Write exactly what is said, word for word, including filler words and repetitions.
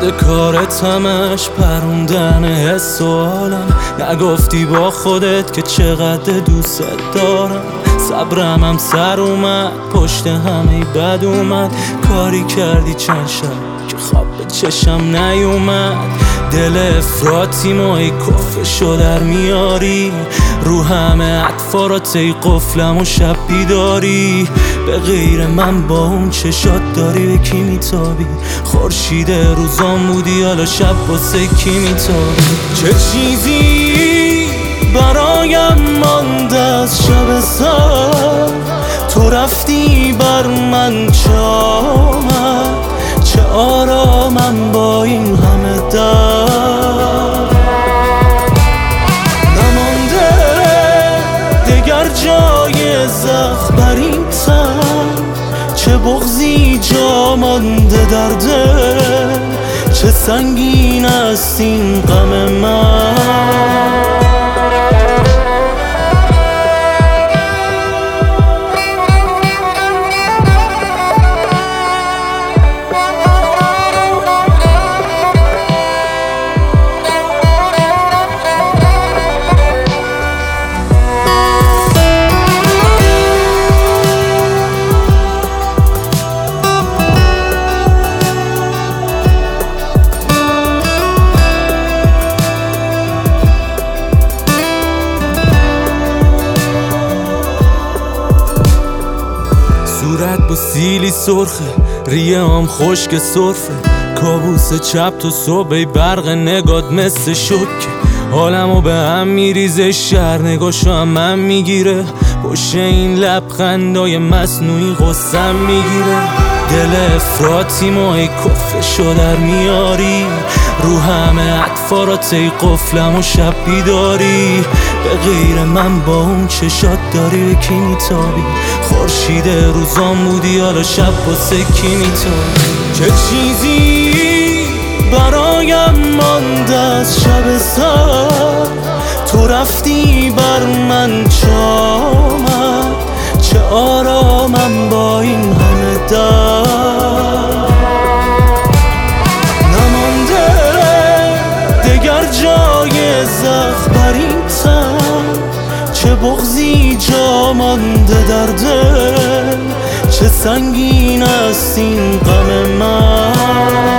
بعد کارت همش پروندن حس و حالم، نگفتی با خودت که چقدر دوست دارم. صبرم هم سر اومد، پشت همه بد اومد. کاری کردی چند شب که خواب به چشم نیومد. دل افراطی مایی کفشو در میاری، رو همه اطفارات ای قفلم و شب بیداری. به غیر من با اون چشات داری به کی میتابی؟ خورشید روزان بودی حالا شب واسه کی میتابی؟ چه چیزی برایم مانده از شب سر؟ تو رفتی بر من چه آمد؟ چه آرامم با این همه درد؟ نمانده دگر جای زخم بر این تن، چه بغضی جا مانده در دل، چه سنگین است این غم من. صورت با سیلی سرخه، ریه هم خشک صرفه. کابوس چپ تو صبح برق نگات مثل شکه. حالمو به هم میریزه، شهر نگاشو هم من میگیره. پشت این لبخندای مصنوعی غصم میگیره. دل افراطی مایی کفشو در میاری، رو همه اطفارات ای قفلم و شب بیداری. به غیر من با اون چشات داری به کی میتابی؟ خورشید روزان بودی حالا شب واسه کی میتابی؟ چه چیزی برایم مانده از شب سر؟ تو رفتی بر من چه آمد؟ چه آرامم با این همه درد؟ نمانده دگر جای زخم بر این تن، چه بغضی جا مانده در دل، چه سنگین است این غم من.